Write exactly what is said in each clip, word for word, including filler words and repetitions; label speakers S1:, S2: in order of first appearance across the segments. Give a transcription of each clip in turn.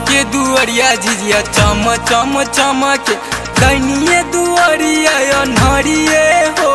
S1: सबके दुआरिया झिझिया चम चम चमके दैनिये दुआरिया अन्हरिये हो।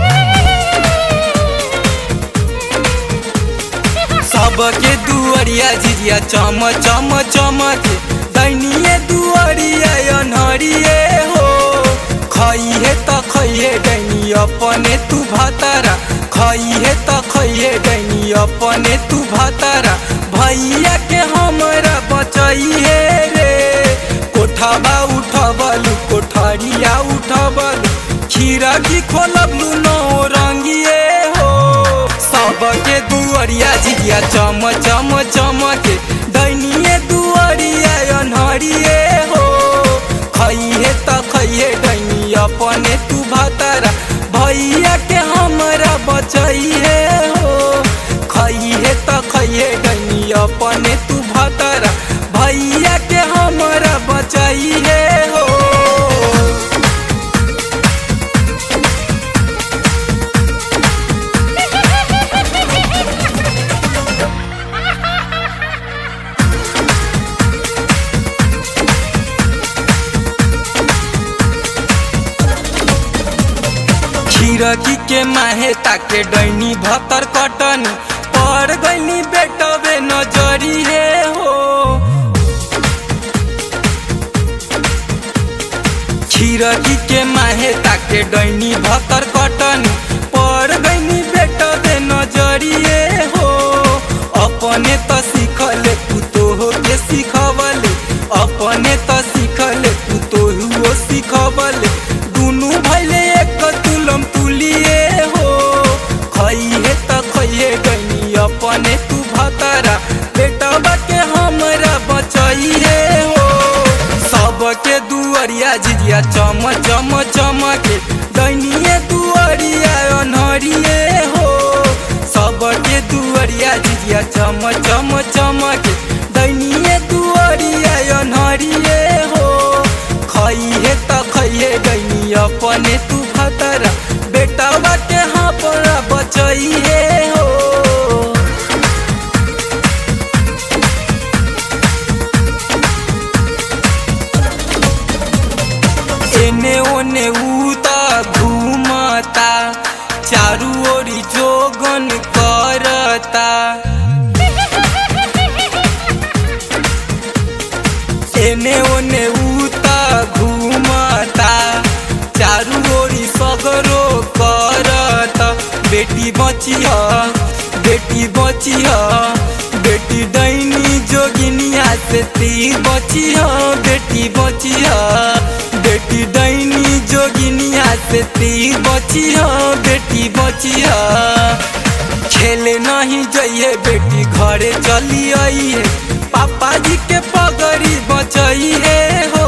S1: सबके दुआरिया झिझिया चम चम चमके दैनिये दुआरिया अन्हरिये हो। खइहे त खइहे डैनी अपने तू भातारा, खइहे त खइहे डैनी अपने तू भातारा। भैया के हमरा बचइहे रे, कोठाबा उठबलु कोठरिया उठबलु, खिड़की खोलबलु नौ रंगिए हो। सबके दुआरिया झिझिया चम चम चमके दैनिये दुआरिया अन्हरिये हो। खइहे त खइहे डैनी अपने तू भातारा, भैया के हमरा बचइहे हो। खइहे त खइहे डैनी अपने तू भातारा, भैया के हमरा बचइहे हो। खिड़की के माहे ताके डैनी भतर कटनी, पड़ गईनी बेटवे नजरिए हो। खिड़की के माहे ताके डैनी भतर कटनी, पड़ गईनी बेटवे नजरिए हो। अपने त सिखले पुतोह के सिखवले, अपने त सिखले पुतोह सिखवले, दुनू भैले एक तुलम तुलिए हो। खइहे त खइहे डैनी अपने तू भातारा, बेटवा के हमरा बचइहे हो। सबके दुआरिया झिझिया चम चम चमके दैनिये दुआरिया अन्हरिये हो। सबके दुआरिया झिझिया चम चम चमके दैनिये दुआरिया अन्हरिये हो। खइहे त खइहे डैनी अपने तू भातारा, बेटवा के हमरा बचइहे हो। एने ओने उता घूमता, चारू ओरी जोगन करता। एने ओने उता घूमता, चारू ओरी सगरो करता। बेटी बचिया बेटी बचिया, बेटी डैनी जोगिनिया से ती बचिया। बेटी बचिया बेटी डैनी जोगिनिया से ती बचिया। बेटी बचिया खेले नहीं जाइए बेटी घरे चली आई है, पापा जी के पगड़ी बचइहे हो।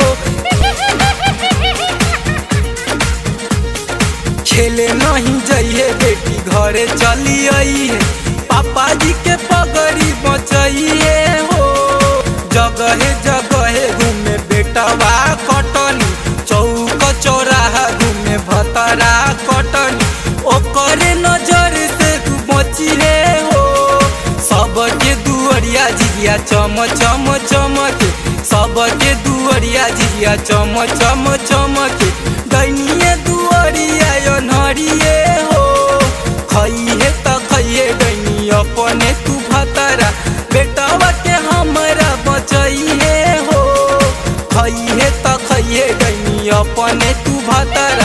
S1: खेले नहीं जाइए बेटी घरे चली आई है, पापा जी के पगड़ी बचइहे हो। जगहे जगहे घूमे बेटवा कटनी, चौक चौराहा घूमे भतरा कटनी, ओकरे नजर से तू बचिहे हो। सबके दुआरिया झिझिया चम चम चमके, सबके दुआरिया झिझिया चम चम चमके दैनिये दुआरिया अन्हरिये हो। खइहे त खइहे डैनी अपने तू भातारा, बेटवा के हमरा बचइहे हो। खइहे त खइहे डैनी अपने तू भातारा,